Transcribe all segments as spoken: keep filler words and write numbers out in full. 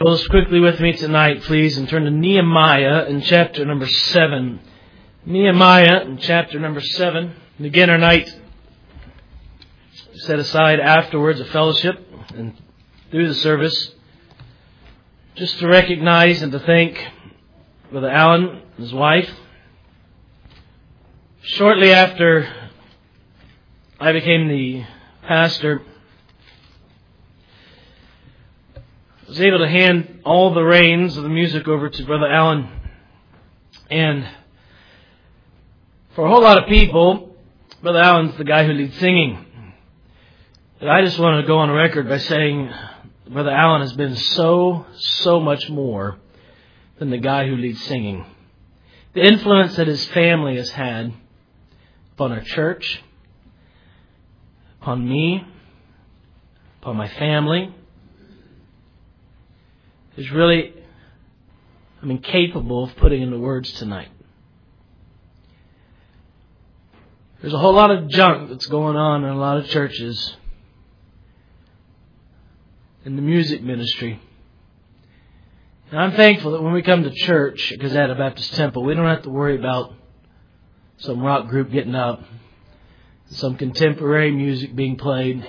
Close quickly with me tonight, please, and turn to Nehemiah in chapter number seven. Nehemiah in chapter number seven. And again, our night set aside afterwards a fellowship and through the service, just to recognize and to thank Brother Allen and his wife. Shortly after I became the pastor, I was able to hand all the reins of the music over to Brother Allen. And for a whole lot of people, Brother Allen's the guy who leads singing. But I just want to go on record by saying Brother Allen has been so, so much more than the guy who leads singing. The influence that his family has had upon our church, upon me, upon my family, is really, I'm incapable of putting into words tonight. There's a whole lot of junk that's going on in a lot of churches in the music ministry. And I'm thankful that when we come to church at Gazetta Baptist Temple, we don't have to worry about some rock group getting up, some contemporary music being played.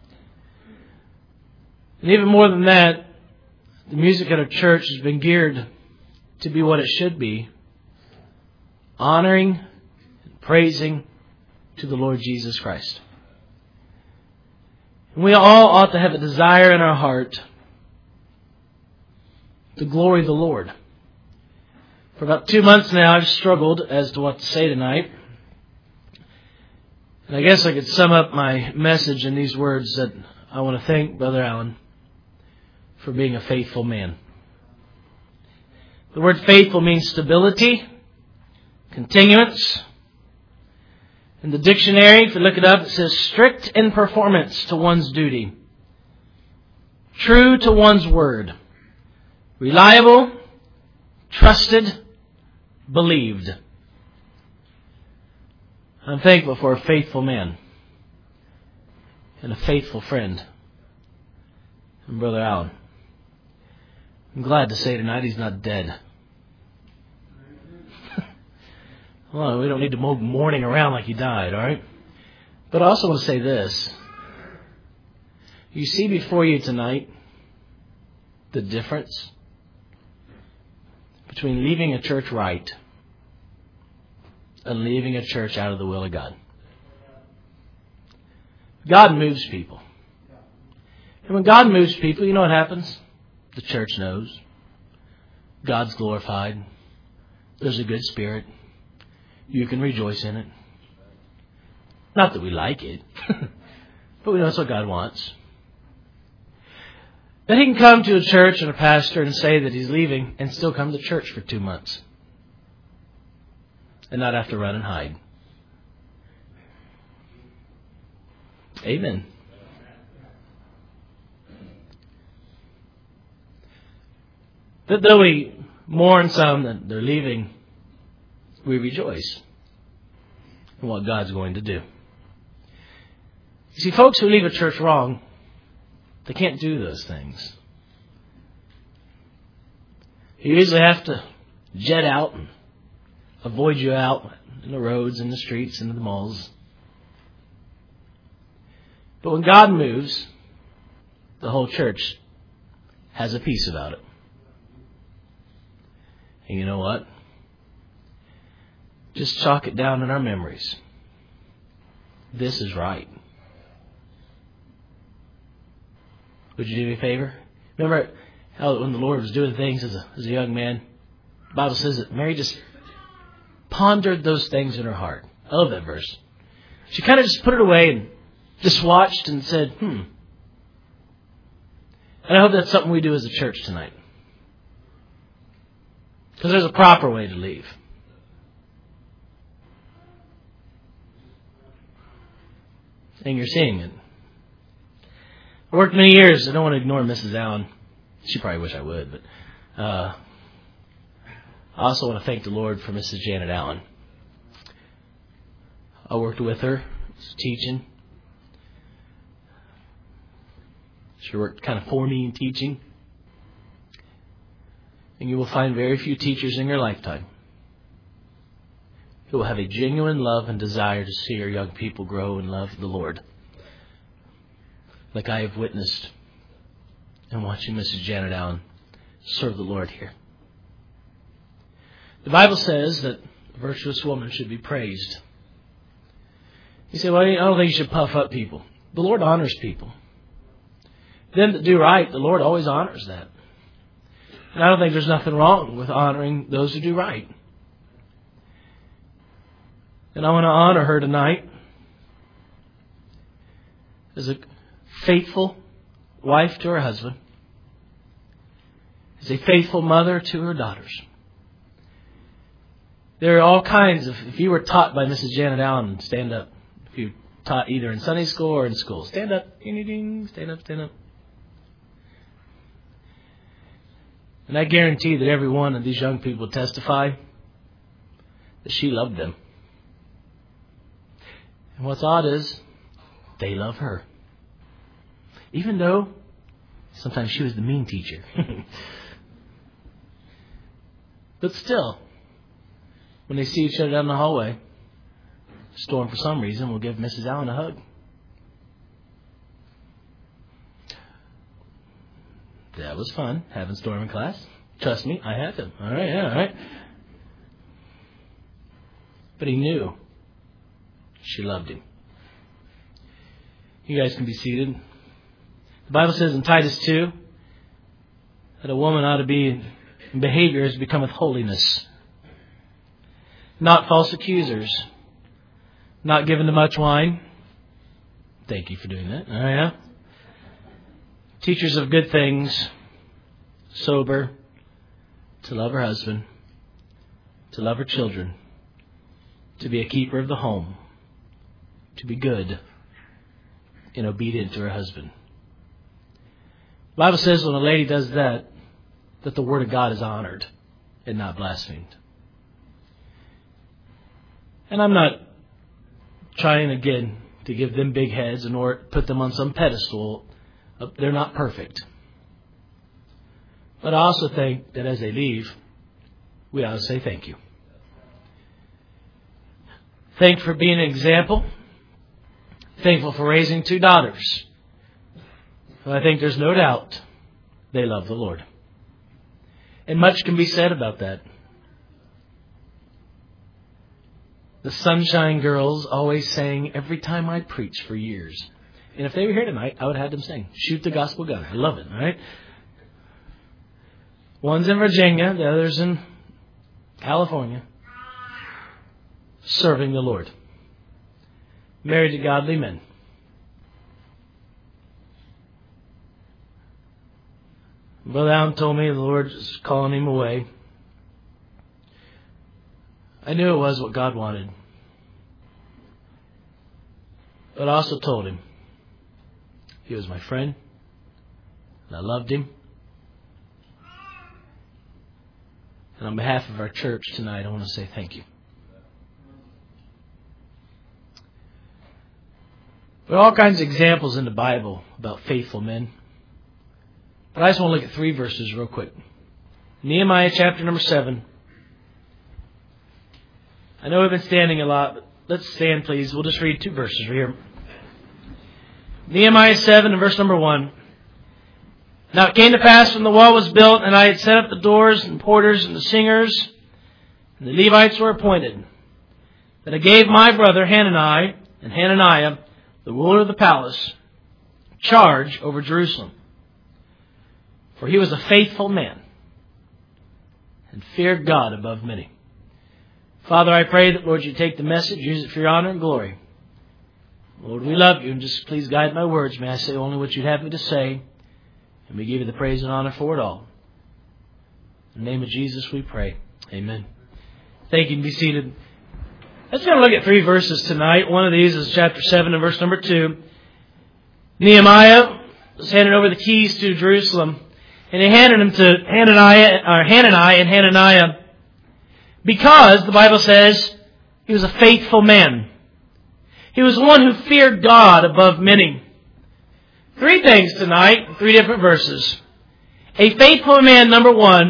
And even more than that, the music at our church has been geared to be what it should be, honoring and praising to the Lord Jesus Christ. And we all ought to have a desire in our heart to glory the Lord. For about two months now, I've struggled as to what to say tonight. And I guess I could sum up my message in these words that I want to thank Brother Allen for being a faithful man. The word faithful means stability, continuance. In the dictionary, if you look it up, it says strict in performance to one's duty, true to one's word, reliable, trusted, believed. I'm thankful for a faithful man and a faithful friend, and Brother Allen. I'm glad to say tonight he's not dead. Well, we don't need to mow mourning around like he died, all right? But I also want to say this. You see before you tonight the difference between leaving a church right and leaving a church out of the will of God. God moves people. And when God moves people, you know what happens? The church knows. God's glorified. There's a good spirit. You can rejoice in it. Not that we like it, but we know that's what God wants. Then he can come to a church and a pastor and say that he's leaving and still come to church for two months. And not have to run and hide. Amen. That though we mourn some that they're leaving, we rejoice in what God's going to do. You see, folks who leave a church wrong, they can't do those things. You usually have to jet out and avoid you out in the roads, in the streets, in the malls. But when God moves, the whole church has a peace about it. And you know what? Just chalk it down in our memories. This is right. Would you do me a favor? Remember how when the Lord was doing things as a, as a young man, the Bible says that Mary just pondered those things in her heart. I love that verse. She kind of just put it away and just watched and said, hmm. And I hope that's something we do as a church tonight. Because there's a proper way to leave. And you're seeing it. I worked many years. I don't want to ignore Missus Allen. She probably wish I would. But uh, I also want to thank the Lord for Missus Janet Allen. I worked with her, teaching. She worked kind of for me in teaching. And you will find very few teachers in your lifetime who will have a genuine love and desire to see our young people grow and love the Lord, like I have witnessed in watching Missus Janet Allen serve the Lord here. The Bible says that a virtuous woman should be praised. You say, well, I don't think you should puff up people. The Lord honors people. Them that do right, the Lord always honors that. And I don't think there's nothing wrong with honoring those who do right. And I want to honor her tonight as a faithful wife to her husband, as a faithful mother to her daughters. There are all kinds of, if you were taught by Missus Janet Allen, stand up. If you taught either in Sunday school or in school, stand up, ding, ding, stand up, stand up. And I guarantee that every one of these young people testify that she loved them. And what's odd is they love her. Even though sometimes she was the mean teacher. But still, when they see each other down the hallway, Storm, for some reason, will give Missus Allen a hug. That was fun, having Storm in class. Trust me, I had him. All right, yeah, all right. But he knew she loved him. You guys can be seated. The Bible says in Titus two that a woman ought to be in behavior as becometh holiness. Not false accusers. Not given to much wine. Thank you for doing that. Oh, yeah. Teachers of good things. Sober. To love her husband. To love her children. To be a keeper of the home. To be good and obedient to her husband. The Bible says when a lady does that, that the Word of God is honored and not blasphemed. And I'm not trying again to give them big heads and or put them on some pedestal. They're not perfect. But I also think that as they leave, we ought to say thank you. Thank you for being an example. Thankful for raising two daughters. But I think there's no doubt they love the Lord. And much can be said about that. The Sunshine Girls always sang every time I preached for years. And if they were here tonight, I would have them sing. Shoot the gospel gun. I love it, all right? One's in Virginia, the other's in California. Serving the Lord. Married to godly men. Brother Allen told me the Lord is calling him away. I knew it was what God wanted. But I also told him he was my friend. And I loved him. And on behalf of our church tonight, I want to say thank you. There are all kinds of examples in the Bible about faithful men. But I just want to look at three verses real quick. Nehemiah chapter number seven. I know we've been standing a lot, but let's stand, please. We'll just read two verses right here. Nehemiah seven and verse number one. Now it came to pass when the wall was built, and I had set up the doors and porters and the singers, and the Levites were appointed, that I gave my brother Hanani and Hananiah, the ruler of the palace, charge over Jerusalem. For he was a faithful man, and feared God above many. Father, I pray that, Lord, you take the message, use it for your honor and glory. Lord, we love you, and just please guide my words. May I say only what you'd have me to say, and we give you the praise and honor for it all. In the name of Jesus we pray. Amen. Thank you, and be seated. Let's going to look at three verses tonight. One of these is chapter seven and verse number two. Nehemiah was handing over the keys to Jerusalem, and he handed them to Hananiah, or Hanani and Hananiah, because the Bible says he was a faithful man. He was one who feared God above many. Three things tonight, three different verses. A faithful man, number one,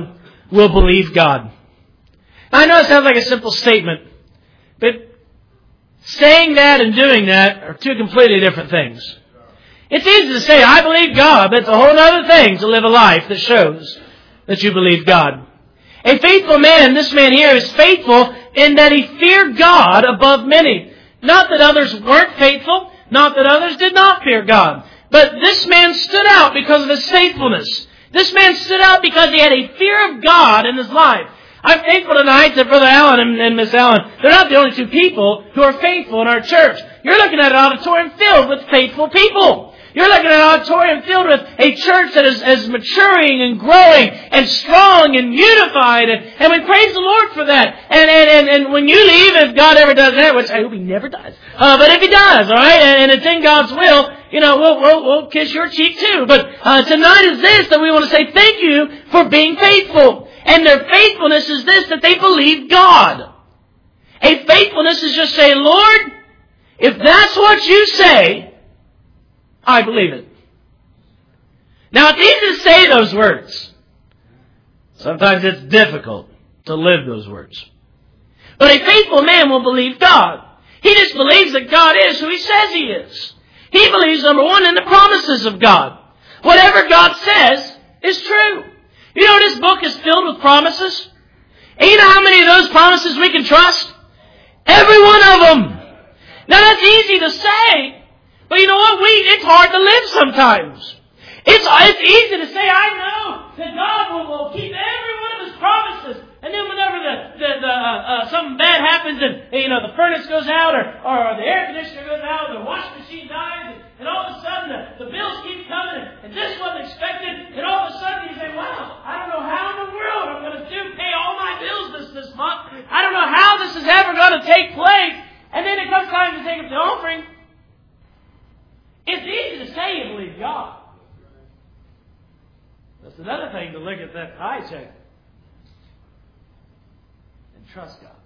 will believe God. I know it sounds like a simple statement, but saying that and doing that are two completely different things. It's easy to say, I believe God, but it's a whole other thing to live a life that shows that you believe God. A faithful man, this man here, is faithful in that he feared God above many. Not that others weren't faithful, not that others did not fear God. But this man stood out because of his faithfulness. This man stood out because he had a fear of God in his life. I'm thankful tonight that Brother Allen and, and Miss Allen, they're not the only two people who are faithful in our church. You're looking at an auditorium filled with faithful people. You're looking at an auditorium filled with a church that is, is maturing and growing and strong and unified. And, and we praise the Lord for that. And, and, and, and when you leave, if God ever does that, which I hope He never does, uh, but if He does, all right, and, and it's in God's will, you know, we'll, we'll, we'll kiss your cheek too. But uh, tonight is this, that we want to say thank you for being faithful. And their faithfulness is this, that they believe God. A faithfulness is just saying, Lord, if that's what you say, I believe it. Now, it's easy to say those words. Sometimes it's difficult to live those words. But a faithful man will believe God. He just believes that God is who He says He is. He believes, number one, in the promises of God. Whatever God says is true. You know, this book is filled with promises. And you know how many of those promises we can trust? Every one of them. Now, that's easy to say. But you know what? We, it's hard to live sometimes. It's, it's easy to say, I know that God will, will keep every one of His promises. And then whenever the, the, the uh, uh, something bad happens and, you know, the furnace goes out or, or the air conditioner goes out or the washing machine dies and, and all of a sudden the, the bills keep coming and, and this wasn't expected and all of a sudden you say, wow, I don't know how in the world I'm going to do pay all my bills this, this month. I don't know how this is ever going to take place. And then it comes time to take up the offering. It's easy to say you believe God. That's another thing to look at that eye check and trust God.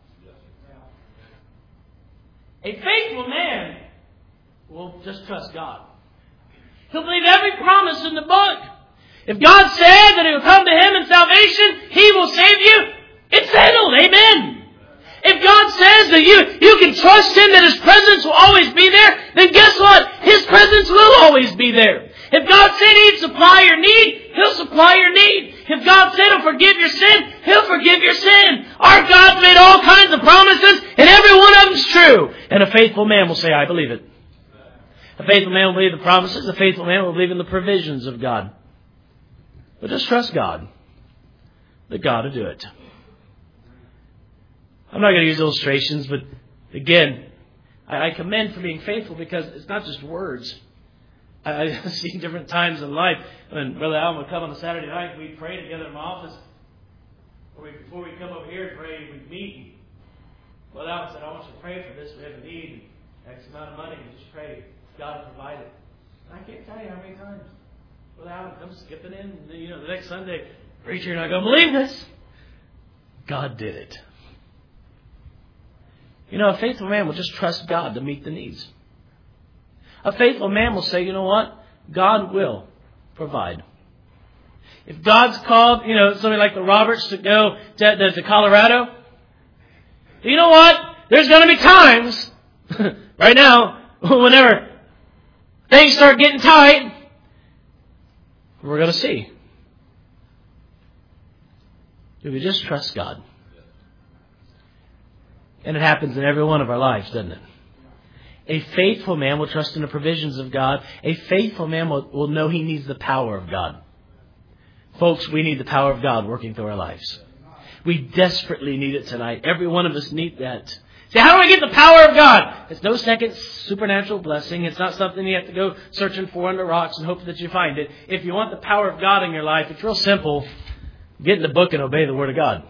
A faithful man will just trust God. He'll believe every promise in the book. If God said that He will come to him in salvation, He will save you, it's settled. Amen. If God says that you, you can trust Him, that His presence will always be there, then guess what? His presence will always be there. If God said He'd supply your need, He'll supply your need. If God said He'll forgive your sin, He'll forgive your sin. Our God's made all kinds of promises, and every one of them's true. And a faithful man will say, I believe it. A faithful man will believe the promises. A faithful man will believe in the provisions of God. But just trust God, that God will do it. I'm not going to use illustrations, but again, I, I commend for being faithful because it's not just words. I, I see different times in life when Brother Allen would come on a Saturday night, we'd pray together in my office. Or we, before we come over here and pray, we'd meet. Brother Allen said, I want you to pray for this. We have a need, X amount of money, and just pray. God will provide it. And I can't tell you how many times Brother Allen comes skipping in, and, you know, the next Sunday, preacher, and I go, believe this. God did it. You know, a faithful man will just trust God to meet the needs. A faithful man will say, you know what? God will provide. If God's called, you know, somebody like the Roberts to go to, to Colorado, you know what? There's going to be times, right now, whenever things start getting tight, we're going to see. Do we just trust God? And it happens in every one of our lives, doesn't it? A faithful man will trust in the provisions of God. A faithful man will, will know he needs the power of God. Folks, we need the power of God working through our lives. We desperately need it tonight. Every one of us need that. See, how do I get the power of God? It's no second supernatural blessing. It's not something you have to go searching for under rocks and hope that you find it. If you want the power of God in your life, it's real simple. Get in the book and obey the Word of God.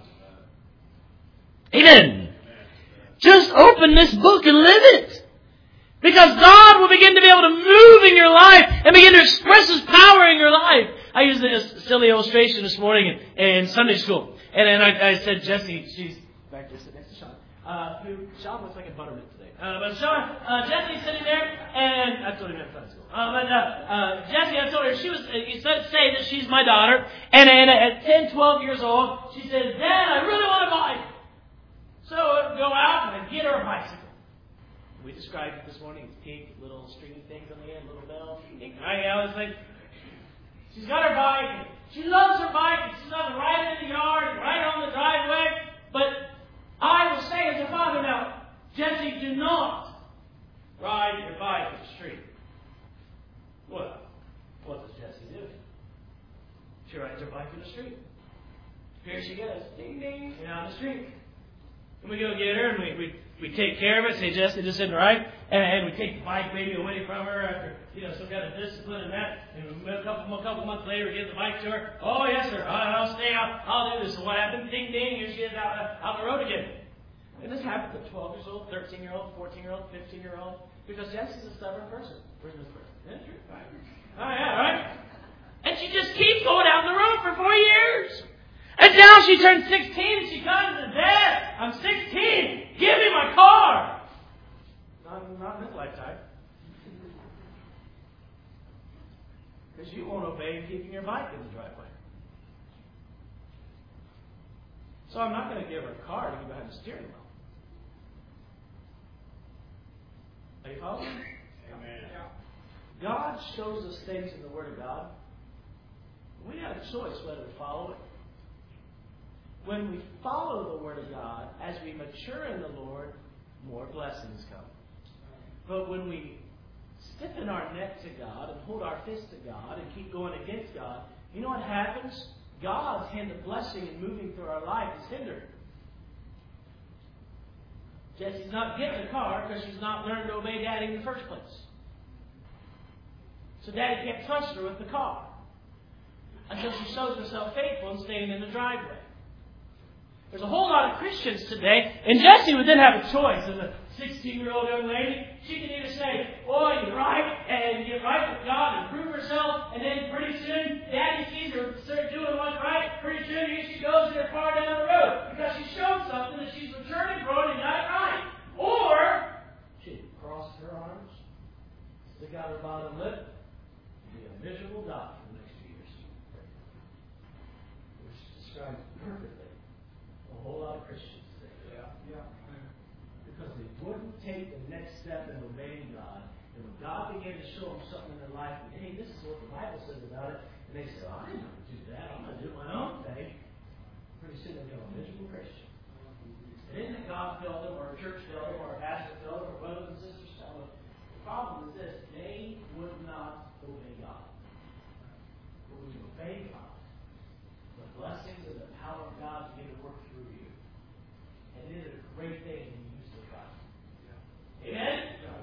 Amen. Just open this book and live it. Because God will begin to be able to move in your life and begin to express His power in your life. I used a silly illustration this morning in, in Sunday school. And, and I, I said, Jessie, she's back there sitting next to Sean. Uh, who Sean looks like a buttermint today. Uh, but Sean, uh, Jesse's sitting there, and I told him at school. Uh, but uh, uh, Jessie, I told her she was. Uh, you said say that she's my daughter, and, and at ten, twelve years old, she says, "Dad, I really want a bike." So I go out and I get her a bicycle. We described it this morning as pink, little stringy things on the end, little bell. I, I was like, she's got her bike. She loves her bike. And she's on the right in the yard, right on the driveway. But I will say as a father now, Jessie, do not ride your bike in the street. Well, what does Jessie do? She rides her bike in the street. Here she goes, ding ding, down the street. And we go get her and we, we, we take care of it, say, Jessie, this isn't right. And, and we take the bike maybe away from her after, you know, some kind of discipline and that. And a couple, a couple months later, we give the bike to her. Oh, yes, sir, I'll, I'll stay out. I'll do this. So what happened? Ding, ding, here she is out, out the road again. And this happened to twelve years old, thirteen year old, fourteen year old, fifteen year old. Because Jessie's a stubborn person. Where's this person? That's true. Right. Oh, yeah, right? And she just keeps going down the road for four years. And now she turns sixteen and she comes and says, Dad, I'm sixteen. Give me my car. Not, not in this lifetime. Because you won't obey keeping your bike in the driveway. So I'm not going to give her a car to get behind the steering wheel. Are you following? Amen. God shows us things in the Word of God. We have a choice whether to follow it. When we follow the Word of God, as we mature in the Lord, more blessings come. But when we stiffen our neck to God and hold our fist to God and keep going against God, you know what happens? God's hand of blessing and moving through our life is hindered. Jessie's not getting a car because she's not learned to obey Daddy in the first place. So Daddy can't trust her with the car until she shows herself faithful and staying in the driveway. There's a whole lot of Christians today, and Jessie would then have a choice as a sixteen-year-old young lady. She can either say, boy, you're right, and get right with God and prove herself, and then pretty soon Daddy sees her start doing what's right. Pretty soon here she goes in her car down the road because she showed something that she's matured and grown and got it right. Or she can cross her arms, stick out her bottom lip, and be a miserable dog for the next few years. Which describes perfectly a whole lot of Christians today. Yeah, yeah. Because they wouldn't take the next step in obeying God. And when God began to show them something in their life, and, hey, this is what the Bible says about it, and they said, oh, I didn't do that. I'm going to do my own thing. Pretty soon they become a miserable Christian. It isn't that God failed them, or a church failed them, or a pastor failed them, or brothers and sisters failed them. The problem is this: they would not obey God. But when you obey God, the blessings and the power of God begin to work through you. And it is a great thing when you use the God. Amen?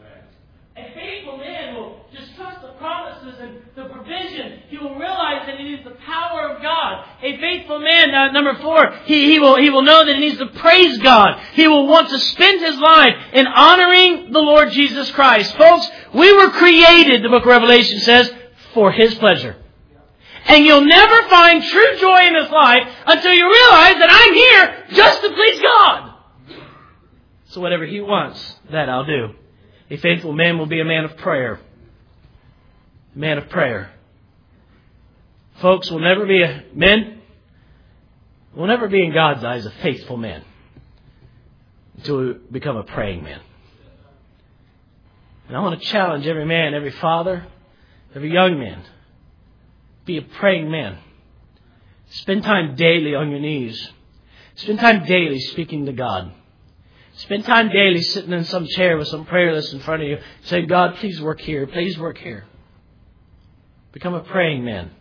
A faithful man will just trust the promises and the provision. He will realize that it is the power of God. A faithful man, uh, number four, he, he will he will know that he needs to praise God. He will want to spend his life in honoring the Lord Jesus Christ. Folks, we were created, the book of Revelation says, for His pleasure. And you'll never find true joy in this life until you realize that I'm here just to please God. So whatever He wants, that I'll do. A faithful man will be a man of prayer. A man of prayer. Folks, will never be a men will never be in God's eyes a faithful man until we become a praying man. And I want to challenge every man, every father, every young man. Be a praying man. Spend time daily on your knees. Spend time daily speaking to God. Spend time daily sitting in some chair with some prayer list in front of you, saying, God, please work here. Please work here. Become a praying man.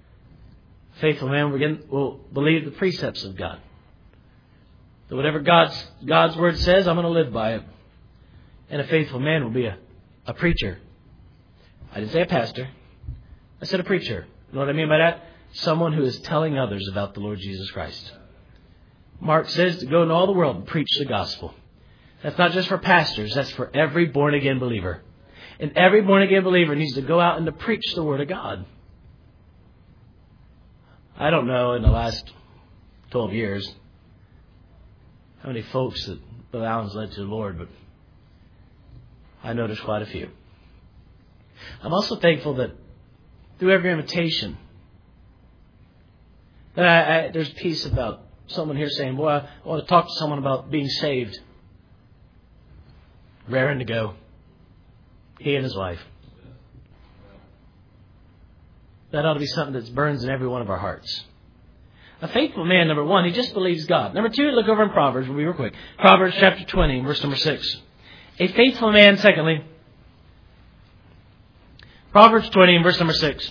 A faithful man will believe the precepts of God. That whatever God's, God's word says, I'm going to live by it. And a faithful man will be a, a preacher. I didn't say a pastor. I said a preacher. You know what I mean by that? Someone who is telling others about the Lord Jesus Christ. Mark says to go into all the world and preach the gospel. That's not just for pastors. That's for every born-again believer. And every born-again believer needs to go out and to preach the Word of God. I don't know in the last twelve years how many folks that Brother Allen's led to the Lord, but I noticed quite a few. I'm also thankful that through every invitation, that I, I, there's peace about someone here saying, boy, I want to talk to someone about being saved. Raring to go. He and his wife. That ought to be something that burns in every one of our hearts. A faithful man, number one, he just believes God. Number two, look over in Proverbs. We'll be real quick. Proverbs chapter twenty, verse number six. A faithful man, secondly. Proverbs twenty, verse number six.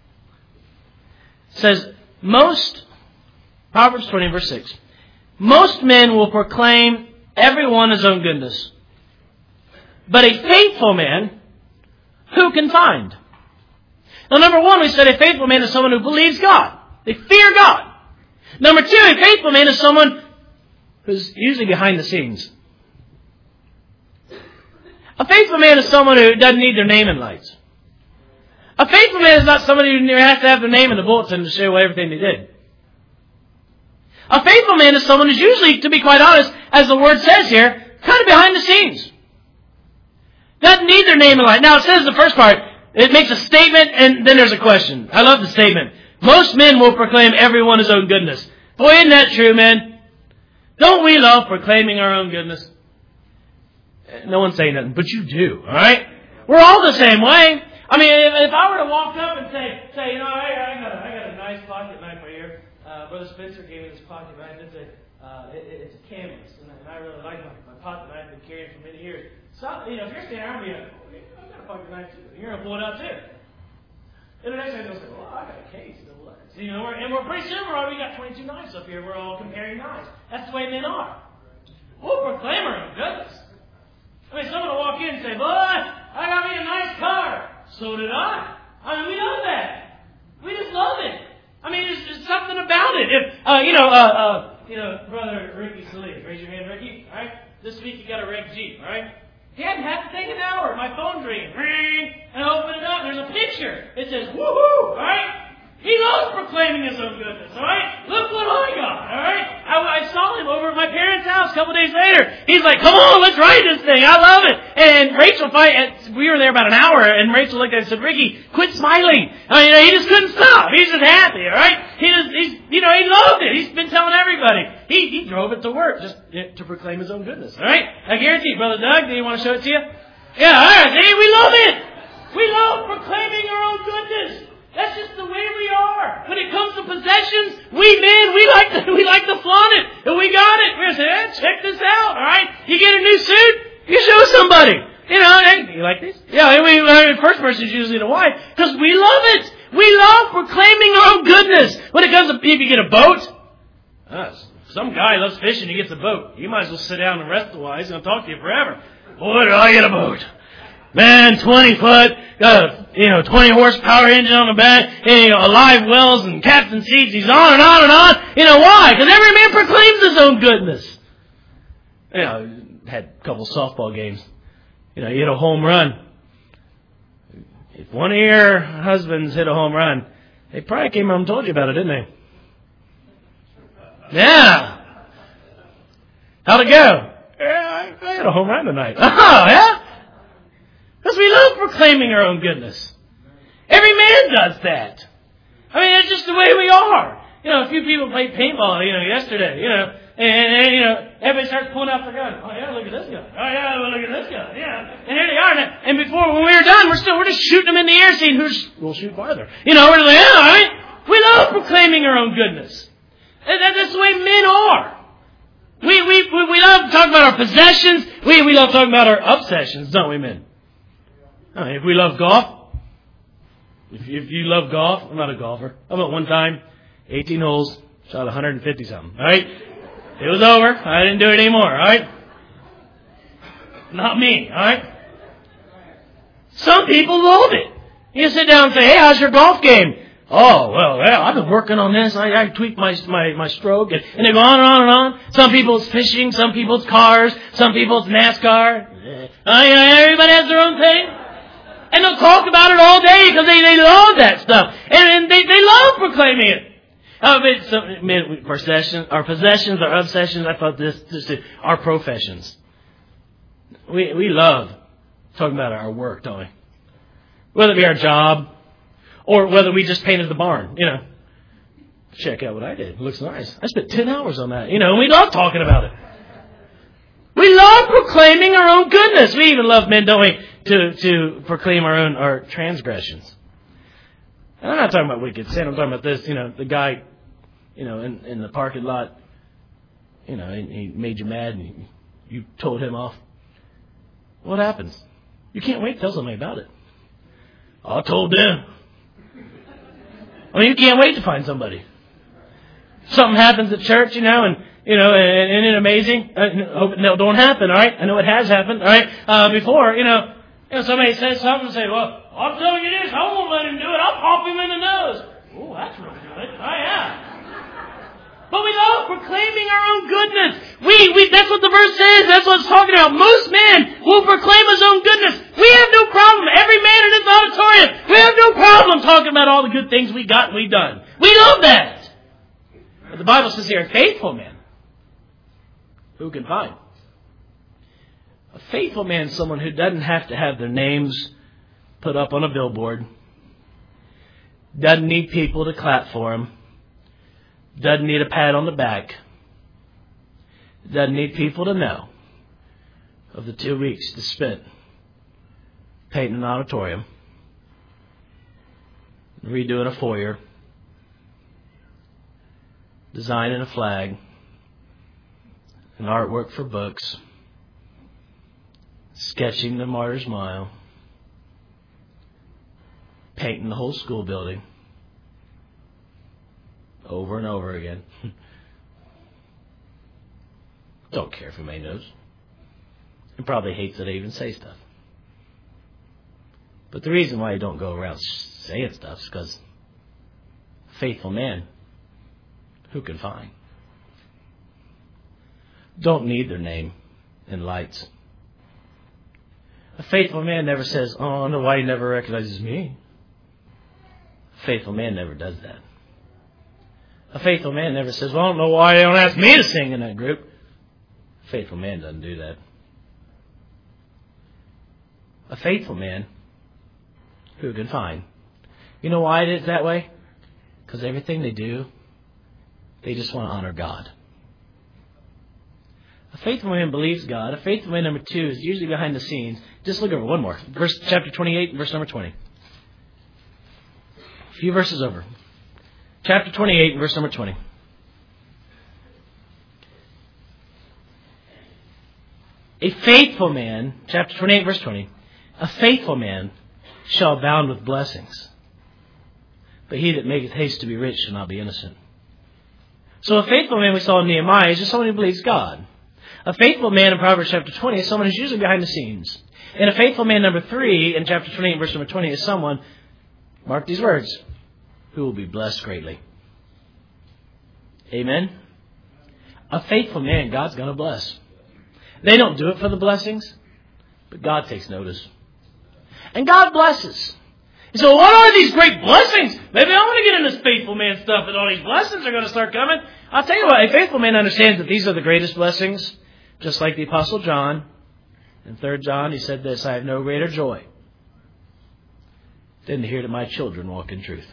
Says, most, Proverbs twenty, verse six. Most men will proclaim every one his own goodness. But a faithful man, who can find? Now, number one, we said a faithful man is someone who believes God. They fear God. Number two, a faithful man is someone who's usually behind the scenes. A faithful man is someone who doesn't need their name in lights. A faithful man is not somebody who has to have their name in the bulletin to show everything they did. A faithful man is someone who's usually, to be quite honest, as the word says here, kind of behind the scenes. Doesn't need their name in light. Now, it says the first part, it makes a statement and then there's a question. I love the statement. Most men will proclaim everyone his own goodness. Boy, isn't that true, man? Don't we love proclaiming our own goodness? No one's saying nothing, but you do, all right? We're all the same way. I mean, if, if I were to walk up and say, say, you know, I, I, got, a, I got a nice pocket knife right here. Uh, Brother Spencer gave me this pocket knife. It's a, uh, it, it's a canvas, and I, and I really like my, my pocket knife. I've been carrying it for many years. So, you know, if you're standing around me, oh, I've got a pocket knife too. You're going to pull it out too. And the next thing they'll say, well, I got a case. You know, we're, and we're pretty soon, we're already got twenty-two knives up here. We're all comparing knives. That's the way men are. We'll proclaim our own goodness. I mean, someone will walk in and say, boy, I got me a nice car. So did I. I mean, we love that. We just love it. I mean, there's, there's something about it. If, uh, you know, uh, uh, you know, Brother Ricky Salee, raise your hand, Ricky. All right? This week he got a red Jeep, all right? He hadn't had to take an hour. My phone rang. Ring. And I open it up. There's a picture. It says, woohoo, all right? He loves proclaiming his own goodness, all right? Look what I got, all right? I, I saw him over at my parents' house a couple days later. He's like, come on, let's ride this thing. I love it. And Rachel, we were there about an hour, and Rachel looked at it and said, Ricky, quit smiling. I mean, he just couldn't stop. He's just happy, all right? He just, he's, you know, he loved it. He's been telling everybody. He, he drove it to work just to proclaim his own goodness, all right? I guarantee you, Brother Doug, do you want to show it to you? Yeah, all right. See, we love it. We love proclaiming our own goodness. That's just the way we are. When it comes to possessions, we men, we like to, we like to flaunt it. And we got it. We're going to say, hey, check this out, all right? You get a new suit, you show somebody. You know, hey, you like this? Yeah, I mean, the first person is usually the wife. Because we love it. We love proclaiming our own goodness. When it comes to, if you get a boat, uh, some guy loves fishing, he gets a boat. You might as well sit down and rest a while. He's going to talk to you forever. Boy, did I get a boat. Man, twenty foot, got a, you know, twenty horsepower engine on the back, and, you know, live wells and captain seats. He's on and on and on. You know why? Because every man proclaims his own goodness. You know, had a couple softball games. You know, you hit a home run. If one of your husbands hit a home run, they probably came home and told you about it, didn't they? Yeah. How'd it go? Yeah, I hit a home run tonight. Oh, yeah? Because we love proclaiming our own goodness. Every man does that. I mean, it's just the way we are. You know, a few people played paintball, you know, yesterday, you know, and, and, you know, everybody starts pulling out their gun. Oh, yeah, look at this guy. Oh, yeah, well, look at this guy. Yeah. And here they are. And, and before, when we were done, we're still, we're just shooting them in the air, seeing who's, we'll shoot farther. You know, we're like, yeah, all right. We love proclaiming our own goodness. And that, that's the way men are. We, we, we, we love talking about our possessions. We, we love talking about our obsessions, don't we, men? I mean, if we love golf, if, if you love golf, I'm not a golfer. How about one time, eighteen holes, shot one hundred fifty something, all right? It was over. I didn't do it anymore, all right? Not me, all right? Some people love it. You sit down and say, hey, how's your golf game? Oh, well, yeah, I've been working on this. I, I tweak my, my, my stroke. And, and they go on and on and on. Some people it's fishing. Some people it's cars. Some people it's NASCAR. Uh, you know, everybody has their own thing. And they'll talk about it all day because they, they love that stuff. And, and they, they love proclaiming it. I mean, so, I mean, possession, our possessions, our obsessions. I thought this, this, our professions. We we love talking about our work, don't we? Whether it be our job, or whether we just painted the barn. You know, check out what I did. It looks nice. I spent ten hours on that. You know, and we love talking about it. We love proclaiming our own goodness. We even love, men, don't we, to to proclaim our own our transgressions. And I'm not talking about wicked sin. I'm talking about this. You know, the guy, you know, in, in the parking lot, you know, he, he made you mad and you, you told him off. What happens? You can't wait to tell somebody about it. I told them. I mean, you can't wait to find somebody. Something happens at church, you know, and, you know, and, and it's amazing. I hope it don't happen, all right? I know it has happened, all right? Uh, before, you know, you know, somebody says something and say, well, I'm telling you this, I won't let him do it. I'll pop him in the nose. Oh, that's real good. Oh, yeah. But we love proclaiming our own goodness. We, we, that's what the verse says. That's what it's talking about. Most men will proclaim his own goodness. We have no problem. Every man in this auditorium, we have no problem talking about all the good things we got and we done. We love that. But the Bible says here, a faithful man, who can find? A faithful man is someone who doesn't have to have their names put up on a billboard, doesn't need people to clap for him, doesn't need a pat on the back, doesn't need people to know of the two weeks to spent painting an auditorium, redoing a foyer, designing a flag, an artwork for books, sketching the Martyr's Mile, painting the whole school building over and over again. Don't care if anybody knows. And probably hates that I even say stuff. But the reason why I don't go around saying stuff is because a faithful man, who can find? Don't need their name in lights. A faithful man never says, oh, I don't know why he never recognizes me. A faithful man never does that. A faithful man never says, well, I don't know why they don't ask me to sing in that group. A faithful man doesn't do that. A faithful man, who can find? You know why it is that way? Because everything they do, they just want to honor God. A faithful man believes God. A faithful man, number two, is usually behind the scenes. Just look over one more. Verse chapter twenty-eight, verse number twenty. A few verses over. Chapter twenty-eight, verse number twenty. A faithful man, chapter twenty-eight, verse twenty. A faithful man shall abound with blessings. But he that maketh haste to be rich shall not be innocent. So a faithful man we saw in Nehemiah is just someone who believes God. A faithful man in Proverbs chapter twenty is someone who's usually behind the scenes. And a faithful man number three in chapter twenty-eight, verse number twenty is someone, mark these words, who will be blessed greatly. Amen? A faithful man, God's going to bless. They don't do it for the blessings, but God takes notice. And God blesses. So what are these great blessings? Maybe I want to get into this faithful man stuff and all these blessings are going to start coming. I'll tell you what, a faithful man understands that these are the greatest blessings. Just like the Apostle John. In Third John, he said this, I have no greater joy than to hear that my children walk in truth.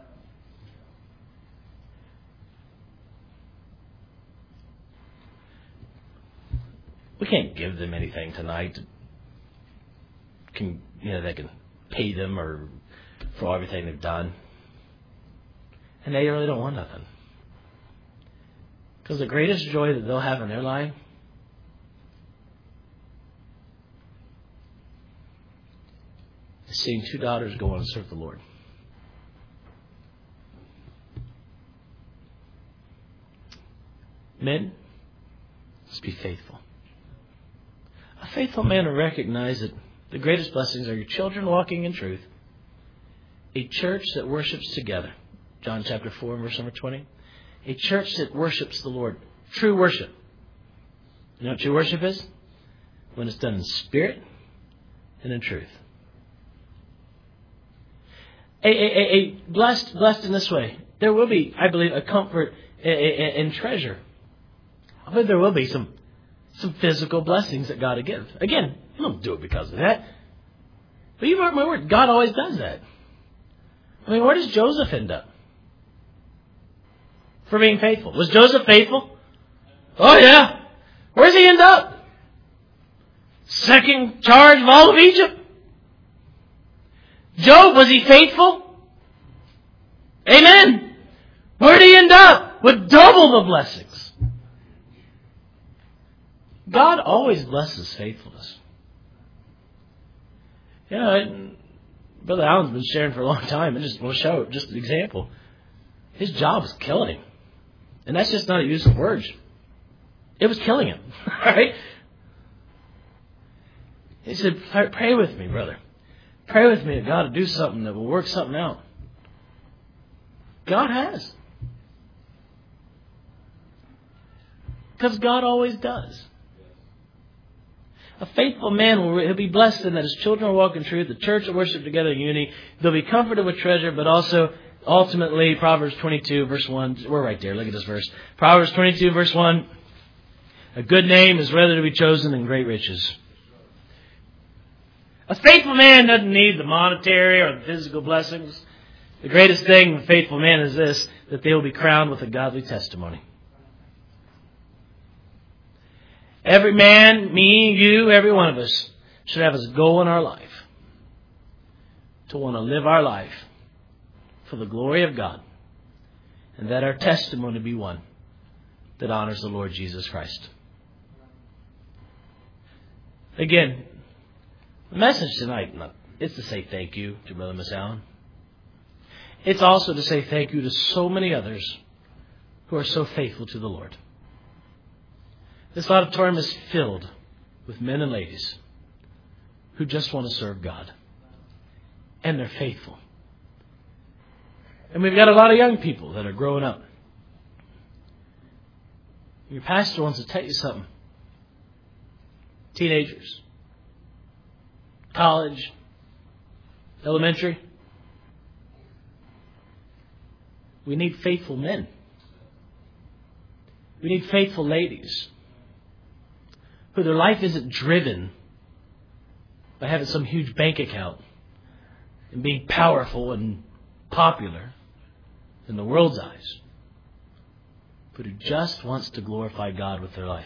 We can't give them anything tonight. Can, you know, they can pay them or for everything they've done. And they really don't want nothing. Because the greatest joy that they'll have in their life is seeing two daughters go on and serve the Lord. Men, let's be faithful. A faithful man will recognize that the greatest blessings are your children walking in truth, a church that worships together. John chapter four, verse number twenty. A church that worships the Lord. True worship. You know what true worship is? When it's done in spirit and in truth. A, a, a, a blessed, blessed in this way. There will be, I believe, a comfort and treasure. I believe there will be some, some physical blessings that God will give. Again, He don't do it because of that. But you mark my word, God always does that. I mean, where does Joseph end up? For being faithful. Was Joseph faithful? Oh yeah. Where does he end up? Second charge of all of Egypt. Job, was he faithful? Amen. Where did he end up? With double the blessings. God always blesses faithfulness. You know, Brother Allen's been sharing for a long time. I just want to show just an example. His job is killing him. And that's just not a use of words. It was killing him. Right? He said, pray with me, brother. Pray with me that God will do something that will work something out. God has. Because God always does. A faithful man will he'll be blessed in that his children will walk in truth, the church will worship together in unity, they'll be comforted with treasure, but also ultimately, Proverbs twenty-two, verse one, we're right there, look at this verse. Proverbs twenty-two, verse one, a good name is rather to be chosen than great riches. A faithful man doesn't need the monetary or the physical blessings. The greatest thing of a faithful man is this, that they will be crowned with a godly testimony. Every man, me, you, every one of us should have as a goal in our life to want to live our life for the glory of God, and that our testimony be one that honors the Lord Jesus Christ. Again, the message tonight is to say thank you to Brother Miss Allen. It's also to say thank you to so many others who are so faithful to the Lord. This auditorium is filled with men and ladies who just want to serve God. And they're faithful. And we've got a lot of young people that are growing up. Your pastor wants to tell you something. Teenagers. College. Elementary. We need faithful men. We need faithful ladies. Who their life isn't driven by having some huge bank account and being powerful and popular in the world's eyes, but who just wants to glorify God with their life.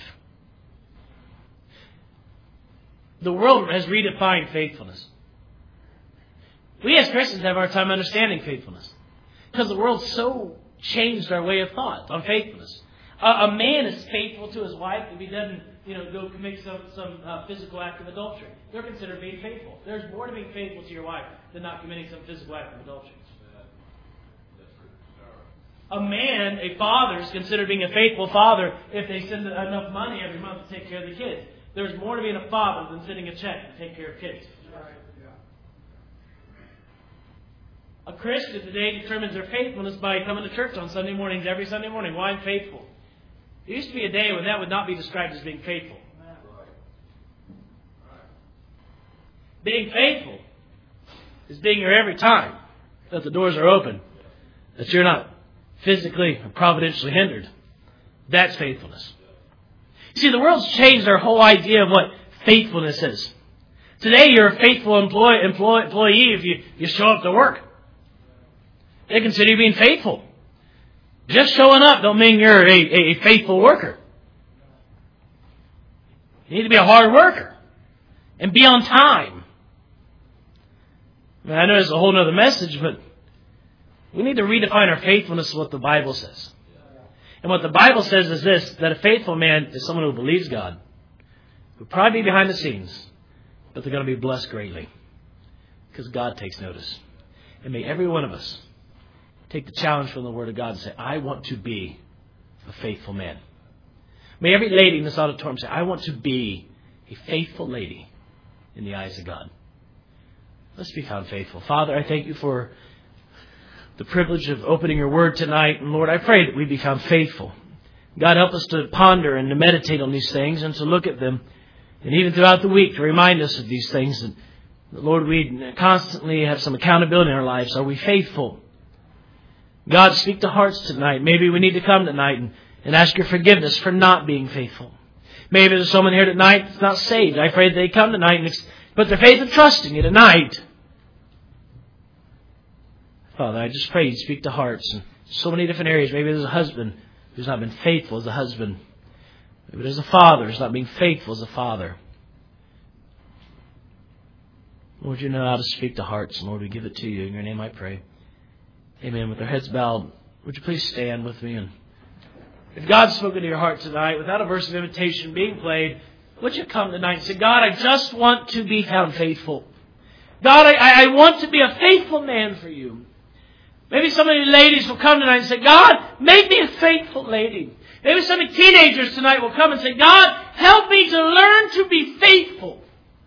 The world has redefined faithfulness. We as Christians have our time understanding faithfulness because the world so changed our way of thought on faithfulness. A, a man is faithful to his wife if he doesn't, you know, go commit some, some uh, physical act of adultery. They're considered being faithful. There's more to being faithful to your wife than not committing some physical act of adultery. A man, a father, is considered being a faithful father if they send enough money every month to take care of the kids. There's more to being a father than sending a check to take care of kids. A Christian today determines their faithfulness by coming to church on Sunday mornings, every Sunday morning. Why I'm faithful? There used to be a day when that would not be described as being faithful. Being faithful is being here every time that the doors are open, that you're not physically or providentially hindered. That's faithfulness. You see, the world's changed our whole idea of what faithfulness is. Today, you're a faithful employee, employee, employee if you, you show up to work. They consider you being faithful. Just showing up don't mean you're a, a, a faithful worker. You need to be a hard worker and be on time. I mean, I know it's a whole other message, but we need to redefine our faithfulness to what the Bible says. And what the Bible says is this, that a faithful man is someone who believes God, who probably be behind the scenes, but they're going to be blessed greatly because God takes notice. And may every one of us take the challenge from the Word of God and say, I want to be a faithful man. May every lady in this auditorium say, I want to be a faithful lady in the eyes of God. Let's be found faithful. Father, I thank you for the privilege of opening your Word tonight. And Lord, I pray that we be found faithful. God, help us to ponder and to meditate on these things and to look at them. And even throughout the week to remind us of these things. And Lord, we constantly have some accountability in our lives. Are we faithful God, speak to hearts tonight. Maybe we need to come tonight and, and ask your forgiveness for not being faithful. Maybe there's someone here tonight that's not saved. I pray that they come tonight and put their faith and trust in you tonight. Father, I just pray you speak to hearts in so many different areas. Maybe there's a husband who's not been faithful as a husband. Maybe there's a father who's not being faithful as a father. Lord, you know how to speak to hearts. And Lord, we give it to you. In your name I pray. Amen. With our heads bowed, would you please stand with me? And if God's spoken to your heart tonight, without a verse of invitation being played, would you come tonight and say, God, I just want to be found faithful. God, I, I want to be a faithful man for you. Maybe some of you ladies will come tonight and say, God, make me a faithful lady. Maybe some of you teenagers tonight will come and say, God, help me to learn to be faithful.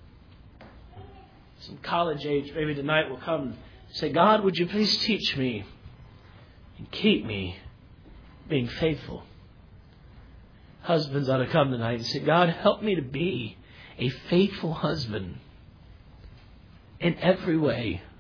Some college age maybe tonight will come and say, God, would you please teach me and keep me being faithful. Husbands ought to come tonight and say, God, help me to be a faithful husband in every way.